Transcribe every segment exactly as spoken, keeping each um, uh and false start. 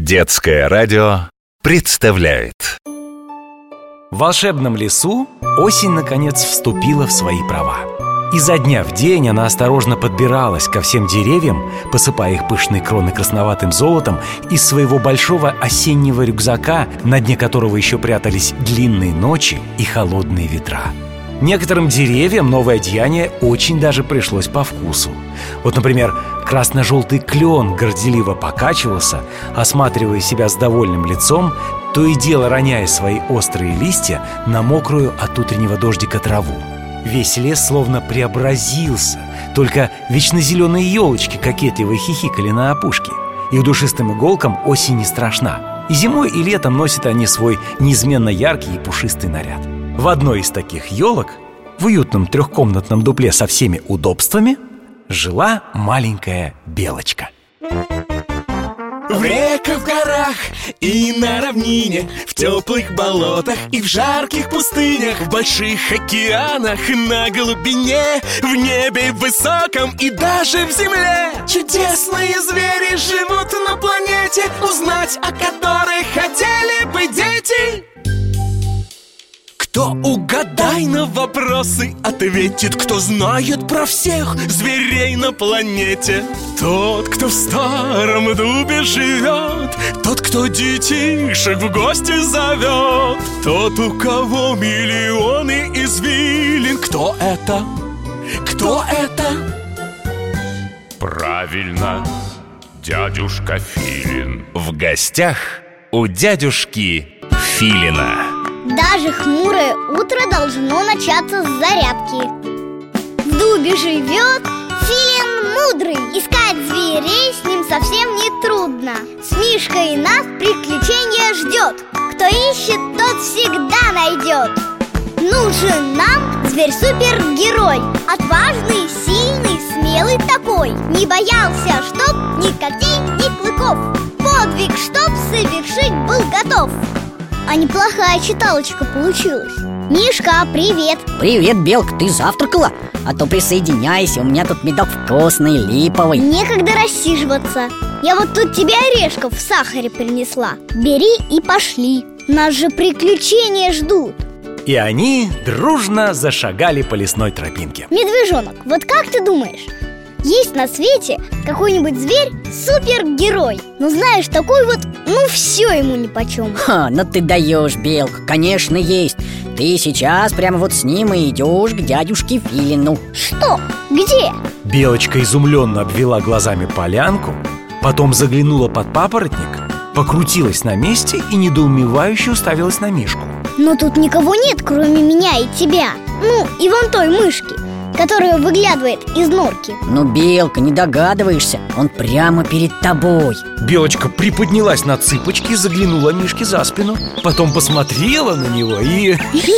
Детское радио представляет. В волшебном лесу осень наконец вступила в свои права. Изо дня в день она осторожно подбиралась ко всем деревьям, посыпая их пышные кроны красноватым золотом из своего большого осеннего рюкзака, на дне которого еще прятались длинные ночи и холодные ветра. Некоторым деревьям новое одеяние очень даже пришлось по вкусу. Вот, например, красно-желтый клен горделиво покачивался, осматривая себя с довольным лицом, то и дело роняя свои острые листья на мокрую от утреннего дождика траву. Весь лес словно преобразился, только вечно зеленые елочки кокетливо хихикали на опушке. Их душистым иголкам осень не страшна. И зимой, и летом носят они свой неизменно яркий и пушистый наряд. В одной из таких елок, в уютном трехкомнатном дупле со всеми удобствами, жила маленькая белочка. В реках, в горах и на равнине, в теплых болотах и в жарких пустынях, в больших океанах, на глубине, в небе высоком и даже в земле чудесные звери живут на планете, узнать о которых хотели бы дети. Кто угадай на вопросы ответит, кто знает про всех зверей на планете. Тот, кто в старом дубе живет, тот, кто детишек в гости зовет, тот, у кого миллионы извилин. Кто это? Кто это? Правильно, дядюшка Филин. В гостях у дядюшки Филина. Даже хмурое утро должно начаться с зарядки. В дубе живет Филин мудрый. Искать зверей с ним совсем не трудно. С Мишкой нас приключения ждет. Кто ищет, тот всегда найдет. Нужен нам зверь-супергерой. Отважный, сильный, смелый такой. Не боялся, чтоб ни когтей, ни клыков. Подвиг, чтоб совершить был готов. А неплохая читалочка получилась. Мишка, привет! Привет, Белка, ты завтракала? А то присоединяйся, у меня тут медок вкусный, липовый. Некогда рассиживаться. Я вот тут тебе орешков в сахаре принесла. Бери и пошли. Нас же приключения ждут. И они дружно зашагали по лесной тропинке. Медвежонок, вот как ты думаешь, есть на свете какой-нибудь зверь-супергерой? Ну знаешь, такой вот, ну все ему нипочем. Ха, ну ты даешь, Белка, конечно есть. Ты сейчас прямо вот с ним и идешь к дядюшке Филину. Что? Где? Белочка изумленно обвела глазами полянку, потом заглянула под папоротник, покрутилась на месте и недоумевающе уставилась на Мишку. Но тут никого нет, кроме меня и тебя. Ну, и вон той мышки, которая выглядывает из норки. Ну, Белка, не догадываешься, он прямо перед тобой. Белочка приподнялась на цыпочки, заглянула Мишке за спину, потом посмотрела на него и...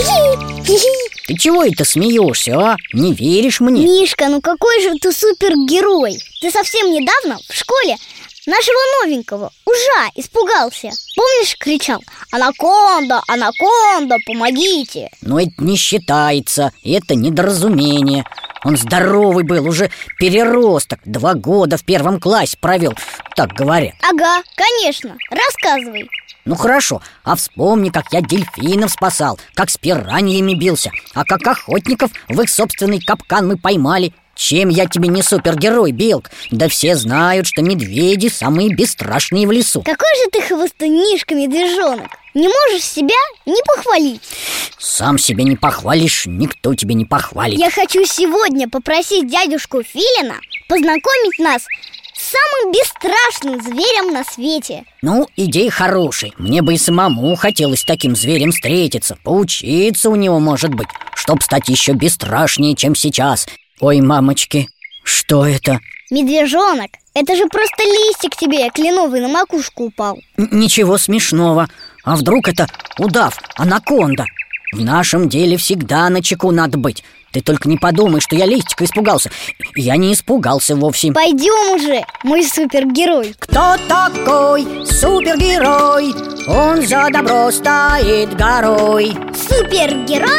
Ты чего это смеешься, а? Не веришь мне? Мишка, ну какой же ты супергерой? Ты совсем недавно в школе нашего новенького ужа испугался. Помнишь, кричал: «Анаконда, анаконда, помогите!» Но это не считается, это недоразумение. Он здоровый был, уже переросток. Два года в первом классе провел, так говорят. Ага, конечно, рассказывай. Ну хорошо, а вспомни, как я дельфинов спасал, как с пираньями бился, а как охотников в их собственный капкан мы поймали. Чем я тебе не супергерой, Белк? Да все знают, что медведи самые бесстрашные в лесу. Какой же ты хвостунишка, медвежонок. Не можешь себя не похвалить. Сам себя не похвалишь, никто тебя не похвалит. Я хочу сегодня попросить дядюшку Филина познакомить нас с самым бесстрашным зверем на свете. Ну, идея хорошая. Мне бы и самому хотелось с таким зверем встретиться, поучиться у него, может быть, чтоб стать еще бесстрашнее, чем сейчас. Ой, мамочки, что это? Медвежонок, это же просто листик тебе кленовый на макушку упал. Н- Ничего смешного. А вдруг это удав, анаконда? В нашем деле всегда начеку надо быть. Ты только не подумай, что я листика испугался. Я не испугался вовсе. Пойдем уже, мой супергерой. Кто такой супергерой? Он за добро стоит горой. Супергерой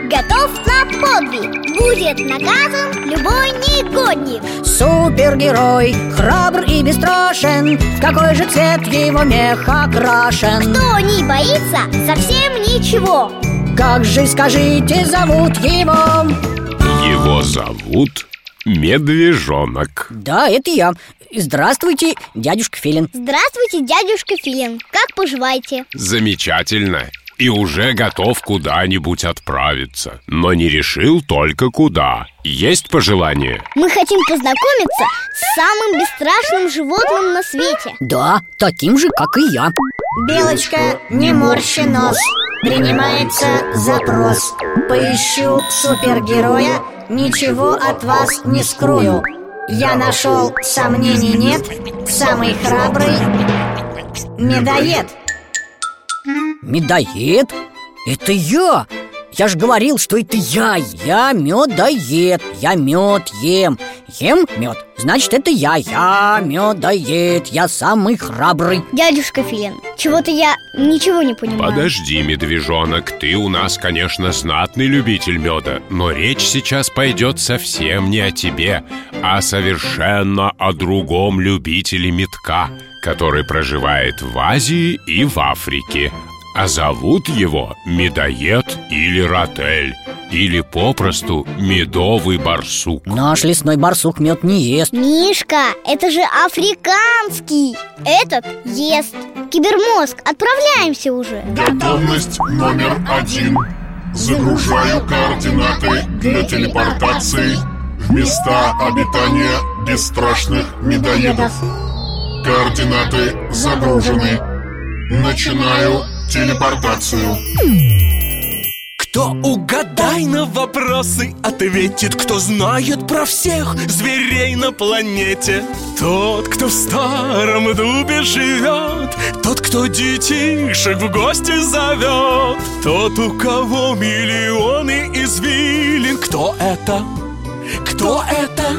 готов на подвиг, будет наказан любой негодник. Супергерой, храбр и бесстрашен, в какой же цвет его мех окрашен? Кто не боится совсем ничего. Как же, скажите, зовут его? Его зовут Медвежонок. Да, это я. Здравствуйте, дядюшка Филин. Здравствуйте, дядюшка Филин. Как поживаете? Замечательно. И уже готов куда-нибудь отправиться. Но не решил только куда. Есть пожелание? Мы хотим познакомиться с самым бесстрашным животным на свете. Да, таким же, как и я. Белочка, не морщи нос. Принимается запрос. Поищу супергероя, ничего от вас не скрою. Я нашел, сомнений нет, самый храбрый медоед. Медоед? Это я! Я же говорил, что это я. Я медоед. Я мед ем. Ем мед. Значит, это я. Я медоед. Я самый храбрый. Дядюшка Филин, чего-то я ничего не понимаю. Подожди, медвежонок, ты у нас, конечно, знатный любитель меда, но речь сейчас пойдет совсем не о тебе, а совершенно о другом любителе медка, который проживает в Азии и в Африке. А зовут его Медоед или Ротель, или попросту Медовый барсук. Наш лесной барсук мед не ест. Мишка, это же африканский. Этот ест. Кибермозг, отправляемся уже. Готовность номер один. Загружаю координаты для телепортации в места обитания бесстрашных медоедов. Координаты загружены. Начинаю телепортацию. Кто угадай на вопросы ответит, кто знает про всех зверей на планете. Тот, кто в старом дубе живет, тот, кто детишек в гости зовет, тот, у кого миллионы извилин. Кто это? Кто это?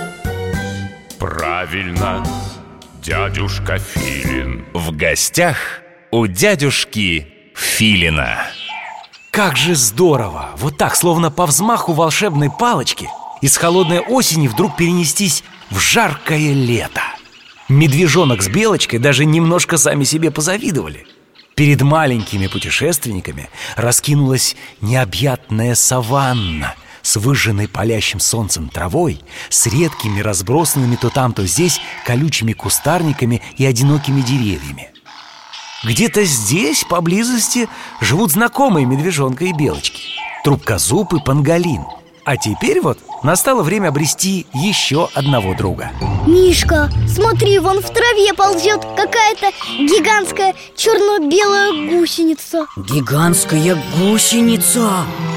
Правильно, дядюшка Филин. В гостях у дядюшки Филина. Как же здорово! Вот так, словно по взмаху волшебной палочки, из холодной осени вдруг перенестись в жаркое лето. Медвежонок с Белочкой даже немножко сами себе позавидовали. Перед маленькими путешественниками раскинулась необъятная саванна с выжженной палящим солнцем травой, с редкими разбросанными то там, то здесь колючими кустарниками и одинокими деревьями. Где-то здесь, поблизости, живут знакомые медвежонка и Белочки — трубкозуб и панголин. А теперь вот настало время обрести еще одного друга. Мишка, смотри, вон в траве ползет какая-то гигантская черно-белая гусеница. Гигантская гусеница?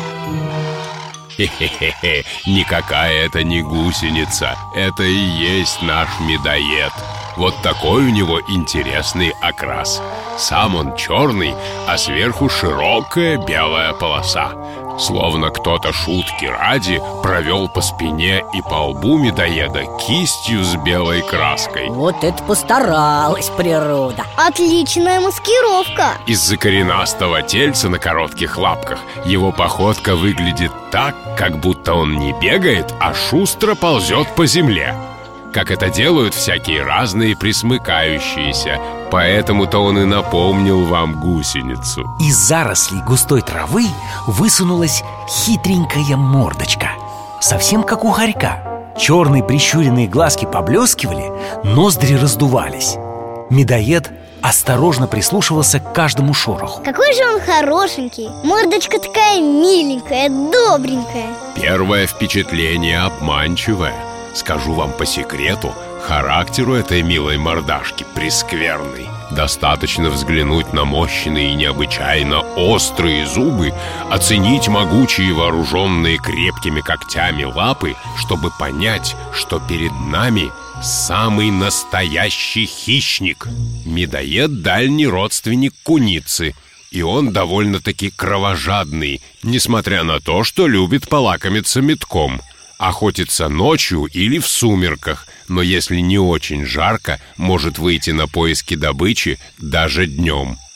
Хе-хе-хе, никакая это не гусеница. Это и есть наш медоед. Вот такой у него интересный окрас. Сам он черный, а сверху широкая белая полоса. Словно кто-то шутки ради провел по спине и по лбу медоеда кистью с белой краской. Вот это постаралась природа. Отличная маскировка. Из-за коренастого тельца на коротких лапках его походка выглядит так, как будто он не бегает, а шустро ползет по земле, как это делают всякие разные пресмыкающиеся. Поэтому-то он и напомнил вам гусеницу. Из зарослей густой травы высунулась хитренькая мордочка, совсем как у хорька. Черные прищуренные глазки поблескивали, ноздри раздувались. Медоед осторожно прислушивался к каждому шороху. Какой же он хорошенький. Мордочка такая миленькая, добренькая. Первое впечатление обманчивое. Скажу вам по секрету, характер у этой милой мордашки прескверный. Достаточно взглянуть на мощные и необычайно острые зубы, оценить могучие вооруженные крепкими когтями лапы, чтобы понять, что перед нами самый настоящий хищник. Медоед — дальний родственник куницы, и он довольно-таки кровожадный, несмотря на то, что любит полакомиться медком. Охотится ночью или в сумерках, но если не очень жарко, может выйти на поиски добычи даже днем.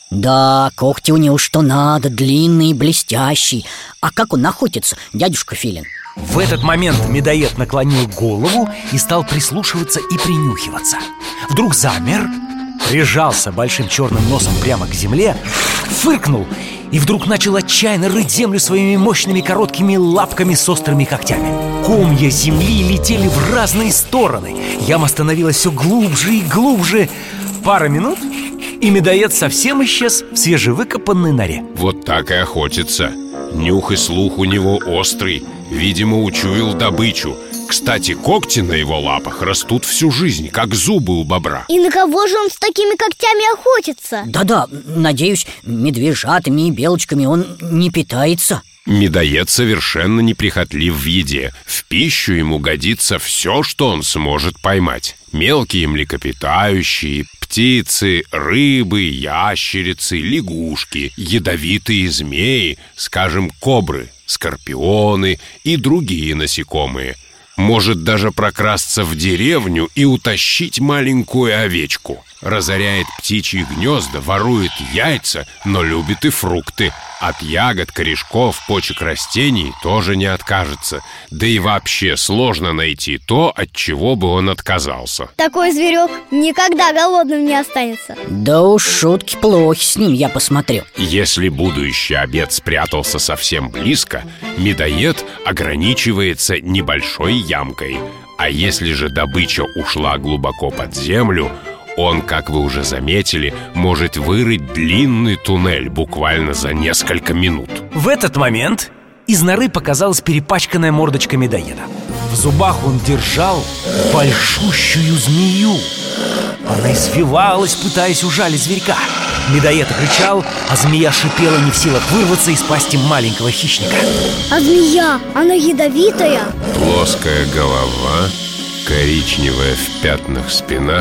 Да, когти у него что надо, длинные, блестящие. А как он охотится, дядюшка Филин? В этот момент медоед наклонил голову и стал прислушиваться и принюхиваться. Вдруг замер, прижался большим черным носом прямо к земле, фыркнул и вдруг начал отчаянно рыть землю своими мощными короткими лапками с острыми когтями. Комья земли летели в разные стороны. Яма становилась все глубже и глубже. Пара минут, и медоед совсем исчез в свежевыкопанной норе. Вот так и охотится. Нюх и слух у него острый. Видимо, учуял добычу. Кстати, когти на его лапах растут всю жизнь, как зубы у бобра. И на кого же он с такими когтями охотится? Да-да, надеюсь, медвежатами и белочками он не питается. Медоед совершенно неприхотлив в еде. В пищу ему годится все, что он сможет поймать. Мелкие млекопитающие, птицы, рыбы, ящерицы, лягушки, ядовитые змеи, скажем, кобры, скорпионы и другие насекомые. Может даже прокрасться в деревню и утащить маленькую овечку. Разоряет птичьи гнезда, ворует яйца, но любит и фрукты. От ягод, корешков, почек растений тоже не откажется. Да и вообще сложно найти то, от чего бы он отказался. Такой зверек никогда голодным не останется. Да уж шутки плохи с ним, я посмотрю. Если будущий обед спрятался совсем близко, медоед ограничивается небольшой ямкой. А если же добыча ушла глубоко под землю, он, как вы уже заметили, может вырыть длинный туннель буквально за несколько минут. В этот момент из норы показалась перепачканная мордочка медоеда. В зубах он держал большущую змею. Она извивалась, пытаясь ужалить зверька. Медоед кричал, а змея шипела, не в силах вырваться из пасти маленького хищника. А змея, она ядовитая? Плоская голова, коричневая в пятнах спина.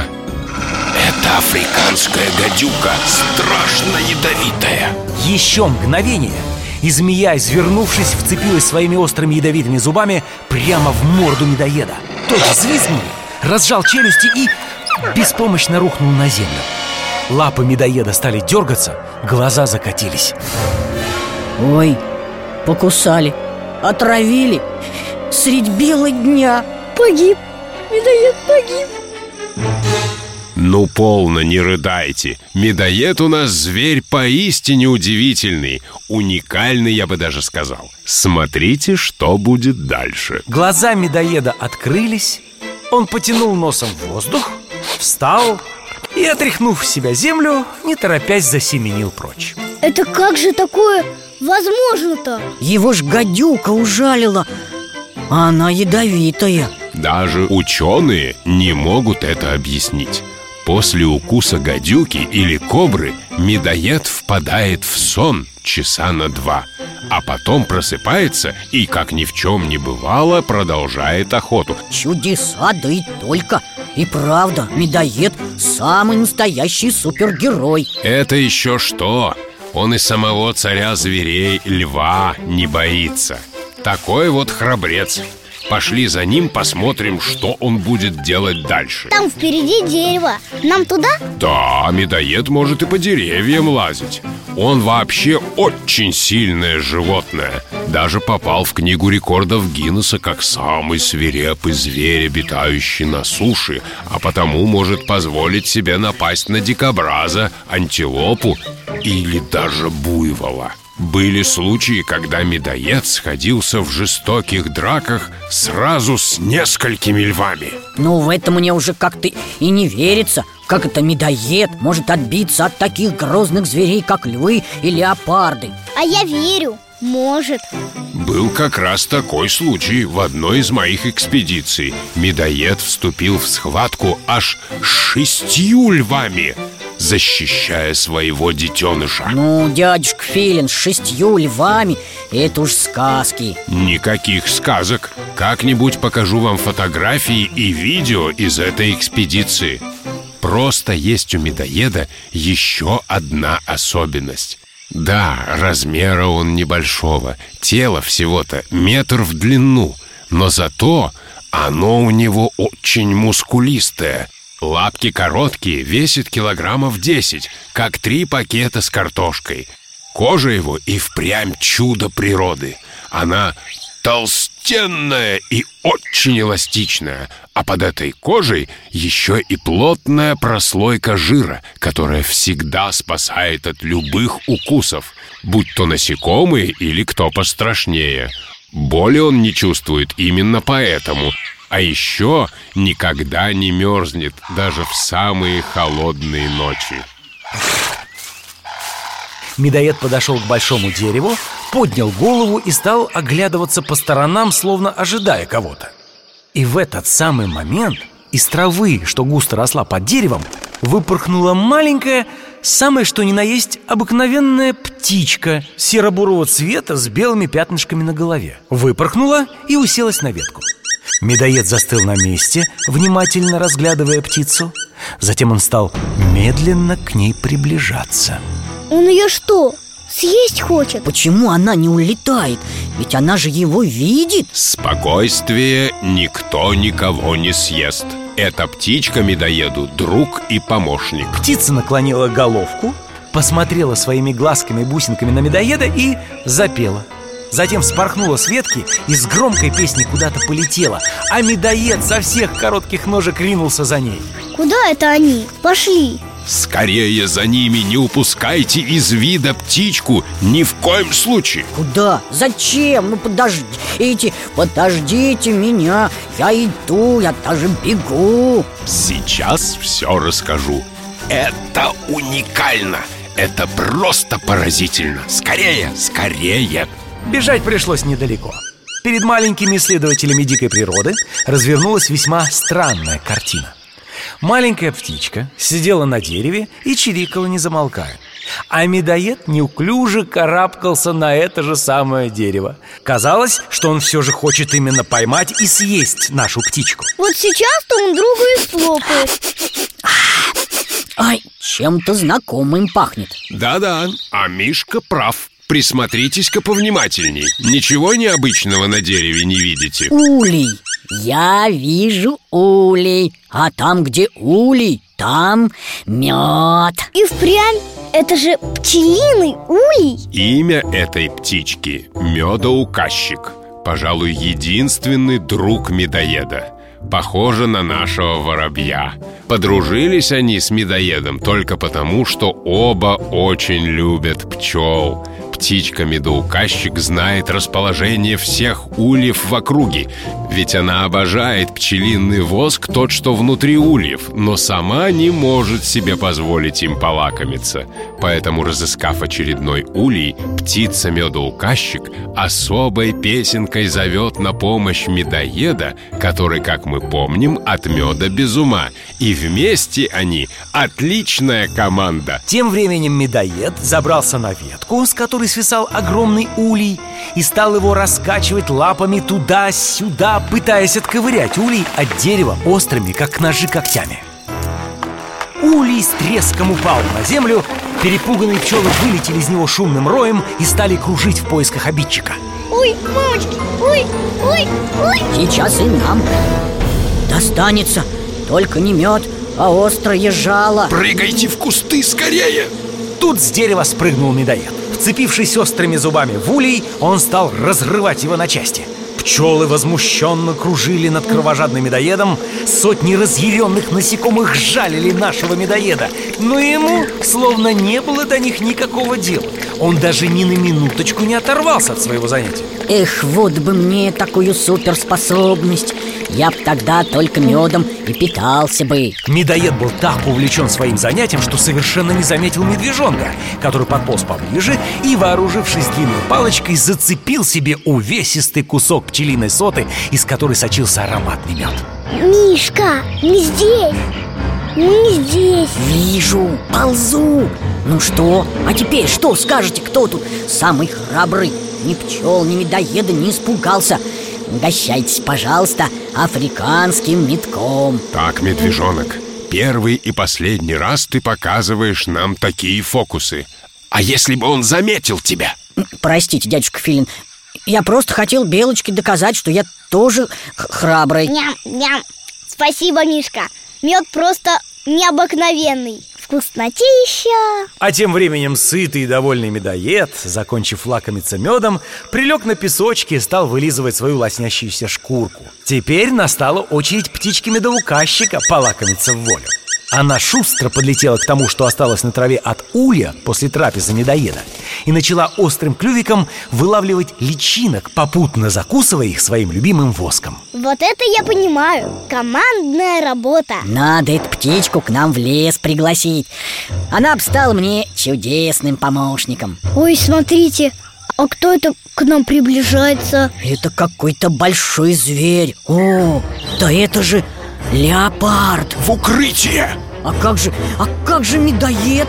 Это африканская гадюка, страшно ядовитая. Еще мгновение, и змея, извернувшись, вцепилась своими острыми ядовитыми зубами прямо в морду медоеда. Тот взвизгнул, разжал челюсти и беспомощно рухнул на землю. Лапы медоеда стали дергаться, глаза закатились. Ой, покусали, отравили средь бела дня. Погиб, медоед погиб. Ну, полно, не рыдайте. Медоед у нас зверь поистине удивительный. Уникальный, я бы даже сказал. Смотрите, что будет дальше. Глаза медоеда открылись. Он потянул носом в воздух, встал и, отряхнув с себя землю, не торопясь засеменил прочь. Это как же такое возможно-то? Его ж гадюка ужалила, а она ядовитая. Даже ученые не могут это объяснить. После укуса гадюки или кобры медоед впадает в сон часа на два, а потом просыпается и, как ни в чем не бывало, продолжает охоту. Чудеса, да и только. И правда, медоед самый настоящий супергерой. Это еще что? Он и самого царя зверей, льва, не боится. Такой вот храбрец. Пошли за ним, посмотрим, что он будет делать дальше. Там впереди дерево. Нам туда? Да, медоед может и по деревьям лазить. Он вообще очень сильное животное. Даже попал в книгу рекордов Гиннесса как самый свирепый зверь, обитающий на суше, а потому может позволить себе напасть на дикобраза, антилопу или даже буйвола. Были случаи, когда медоед сходился в жестоких драках сразу с несколькими львами. Ну, в это мне уже как-то и не верится. Как это медоед может отбиться от таких грозных зверей, как львы и леопарды? А я верю, может. Был как раз такой случай в одной из моих экспедиций. Медоед вступил в схватку аж с шестью львами, защищая своего детеныша. Ну, дядюшка Филин, с шестью львами — это уж сказки. Никаких сказок. Как-нибудь покажу вам фотографии и видео из этой экспедиции. Просто есть у медоеда еще одна особенность. Да, размера он небольшого, тело всего-то метр в длину, но зато оно у него очень мускулистое. Лапки короткие, весит килограммов десять, как три пакета с картошкой. Кожа его и впрямь чудо природы. Она толстенная и очень эластичная, а под этой кожей еще и плотная прослойка жира, которая всегда спасает от любых укусов, будь то насекомые или кто пострашнее. Боли он не чувствует именно поэтому. А еще никогда не мерзнет, даже в самые холодные ночи. Медоед подошел к большому дереву, поднял голову и стал оглядываться по сторонам, словно ожидая кого-то. И в этот самый момент из травы, что густо росла под деревом, выпорхнула маленькая, самое что ни на есть обыкновенная птичка серо-бурого цвета с белыми пятнышками на голове. Выпорхнула и уселась на ветку. Медоед застыл на месте, внимательно разглядывая птицу. Затем он стал медленно к ней приближаться. Он ее что, съесть хочет? Почему она не улетает? Ведь она же его видит. Спокойствие, никто никого не съест. Эта птичка медоеду друг и помощник. Птица наклонила головку, посмотрела своими глазками-бусинками на медоеда и запела. Затем вспорхнула с ветки и с громкой песней куда-то полетела, а медоед со всех коротких ножек ринулся за ней. Куда это они? Пошли! Скорее за ними, не упускайте из вида птичку, ни в коем случае. Куда? Зачем? Ну подождите, подождите меня. Я иду, я даже бегу. Сейчас все расскажу. Это уникально. Это просто поразительно. Скорее, скорее. Бежать пришлось недалеко. Перед маленькими исследователями дикой природы развернулась весьма странная картина. Маленькая птичка сидела на дереве и чирикала, не замолкая. А медоед неуклюже карабкался на это же самое дерево. Казалось, что он все же хочет именно поймать и съесть нашу птичку. Вот сейчас-то он друга и слопает. Ай, чем-то знакомым пахнет. Да-да, а Мишка прав. Присмотритесь-ка повнимательней. Ничего необычного на дереве не видите? Улей. Я вижу улей. А там, где улей, там мед. И впрямь, это же пчелиный улей. Имя этой птички — медоуказчик. Пожалуй, единственный друг медоеда. Похоже на нашего воробья. Подружились они с медоедом только потому, что оба очень любят пчел. Птичка-медоуказчик знает расположение всех ульев в округе, ведь она обожает пчелиный воск, тот, что внутри ульев, но сама не может себе позволить им полакомиться. Поэтому, разыскав очередной улей, птица-медоуказчик особой песенкой зовет на помощь медоеда, который, как мы помним, от меда без ума. И вместе они отличная команда. Тем временем медоед забрался на ветку, с которой свисал огромный улей, и стал его раскачивать лапами туда-сюда, пытаясь отковырять улей от дерева острыми, как ножи, когтями. Улей с треском упал на землю. Перепуганные пчелы вылетели из него шумным роем и стали кружить в поисках обидчика. Ой, мамочки, ой, ой, ой. Сейчас и нам достанется. Только не мед, а острое жало. Прыгайте в кусты скорее! Тут с дерева спрыгнул медоед. Вцепившись острыми зубами в улей, он стал разрывать его на части. Пчелы возмущенно кружили над кровожадным медоедом. Сотни разъяренных насекомых жалили нашего медоеда, но ему словно не было до них никакого дела. Он даже ни на минуточку не оторвался от своего занятия. Эх, вот бы мне такую суперспособность. Я б тогда только медом и питался бы. Медоед был так увлечен своим занятием, что совершенно не заметил медвежонка, который подполз поближе и, вооружившись длинной палочкой, зацепил себе увесистый кусок пчелиной соты, из которой сочился ароматный мед. Мишка, не здесь, не здесь. Вижу, ползу. Ну что, а теперь что скажете, кто тут самый храбрый? Ни пчел, ни медоеда не испугался. Угощайтесь, пожалуйста, африканским медком. Так, медвежонок, первый и последний раз ты показываешь нам такие фокусы. А если бы он заметил тебя? Простите, дядюшка Филин, я просто хотел Белочке доказать, что я тоже храбрый. Ням, ням. Спасибо, Мишка. Мед просто необыкновенный. Вкуснотища. А тем временем сытый и довольный медоед, закончив лакомиться медом, прилег на песочке и стал вылизывать свою лоснящуюся шкурку. Теперь настала очередь птички-медоуказчика полакомиться в волю. Она шустро подлетела к тому, что осталось на траве от улья после трапезы медоеда, и начала острым клювиком вылавливать личинок, попутно закусывая их своим любимым воском. Вот это я понимаю. Командная работа. Надо эту птичку к нам в лес пригласить. Она б стала мне чудесным помощником. Ой, смотрите, а кто это к нам приближается? Это какой-то большой зверь. О, да это же леопард. В укрытие! А как же, а как же медоед?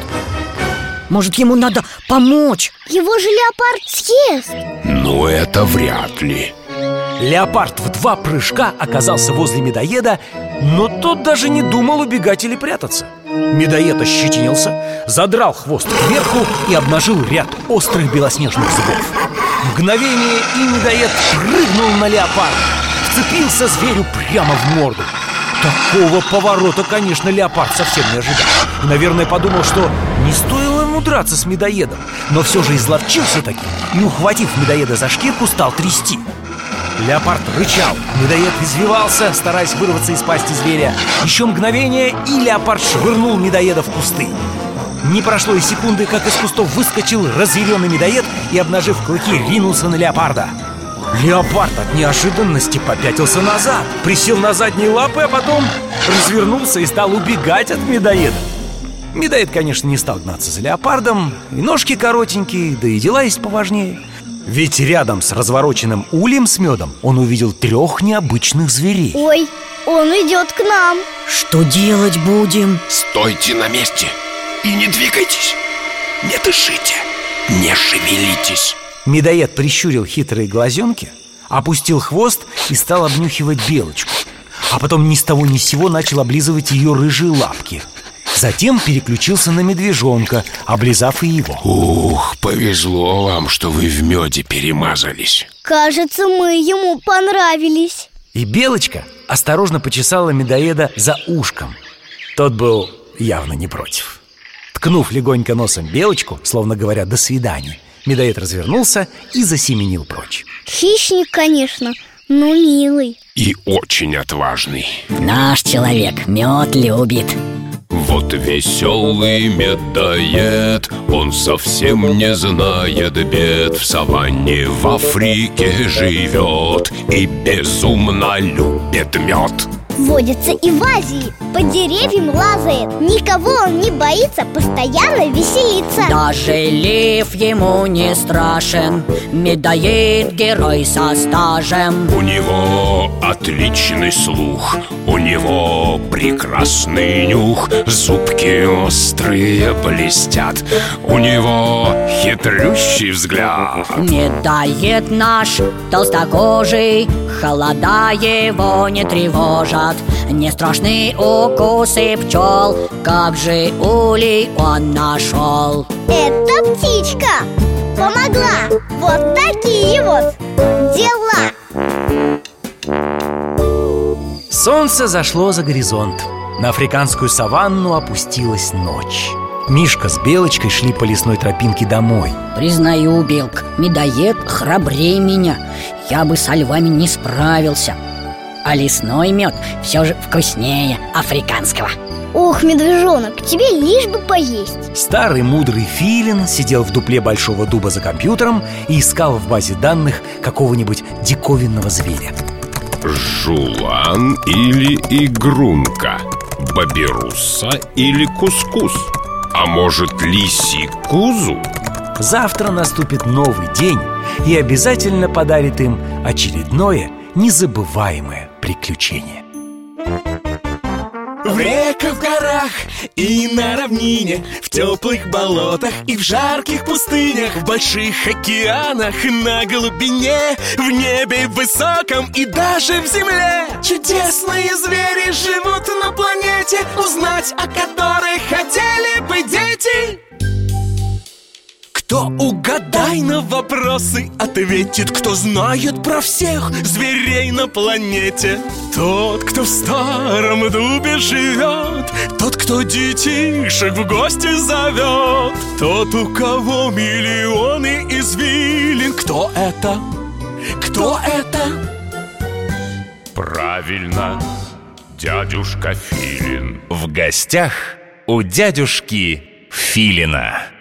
Может, ему надо помочь? Его же леопард съест. Ну, это вряд ли. Леопард в два прыжка оказался возле медоеда, но тот даже не думал убегать или прятаться. Медоед ощетинился, задрал хвост кверху и обнажил ряд острых белоснежных зубов. Мгновение, и медоед прыгнул на леопарда, вцепился зверю прямо в морду. Такого поворота, конечно, леопард совсем не ожидал. И, наверное, подумал, что не стоило ему драться с медоедом, но все же изловчился таки и, ухватив медоеда за шкирку, стал трясти. Леопард рычал, медоед извивался, стараясь вырваться из пасти зверя. Еще мгновение, и леопард швырнул медоеда в кусты. Не прошло и секунды, как из кустов выскочил разъяренный медоед и, обнажив клыки, ринулся на леопарда. Леопард от неожиданности попятился назад, присел на задние лапы, а потом развернулся и стал убегать от медоеда. Медоед, конечно, не стал гнаться за леопардом, и ножки коротенькие, да и дела есть поважнее. Ведь рядом с развороченным ульем с медом он увидел трех необычных зверей. Ой, он идет к нам. Что делать будем? Стойте на месте и не двигайтесь. Не дышите, не шевелитесь. Медоед прищурил хитрые глазенки, опустил хвост и стал обнюхивать белочку. А потом ни с того ни с сего начал облизывать ее рыжие лапки. Затем переключился на медвежонка, облизав и его. Ух, повезло вам, что вы в меде перемазались. Кажется, мы ему понравились. И белочка осторожно почесала медоеда за ушком. Тот был явно не против. Ткнув легонько носом белочку, словно говоря «до свидания», медоед развернулся и засеменил прочь. Хищник, конечно, но милый. И очень отважный. Наш человек мед любит. Вот веселый медоед, он совсем не знает бед. В саванне в Африке живет и безумно любит мед. Водится и в Азии, по деревьям лазает. Никого он не боится, постоянно веселится. Даже лев ему не страшен, медоед герой со стажем. У него отличный слух, у него прекрасный нюх, зубки острые блестят, у него хитрющий взгляд. Медоед наш толстокожий, холода его не тревожат. Не страшны укусы пчел, как же улей он нашел. Эта птичка помогла. Вот такие вот дела. Солнце зашло за горизонт. На африканскую саванну опустилась ночь. Мишка с Белочкой шли по лесной тропинке домой. Признаю, Белк, медоед храбрее меня. Я бы со львами не справился. А лесной мед все же вкуснее африканского. Ох, медвежонок, тебе лишь бы поесть. Старый мудрый филин сидел в дупле большого дуба за компьютером и искал в базе данных какого-нибудь диковинного зверя. Жулан или игрунка, бабируса или кускус, а может лисий кузу? Завтра наступит новый день и обязательно подарит им очередное незабываемое приключение. В реках, в горах и на равнине, в теплых болотах и в жарких пустынях, в больших океанах, на глубине, в небе высоком и даже в земле чудесные звери живут на планете, узнать о которых хотели бы дети. Кто угадай на вопросы ответит, кто знает про всех зверей на планете. Тот, кто в старом дубе живет, тот, кто детишек в гости зовет, тот, у кого миллионы извилин. Кто это? Кто это? Правильно, дядюшка Филин. В гостях у дядюшки Филина.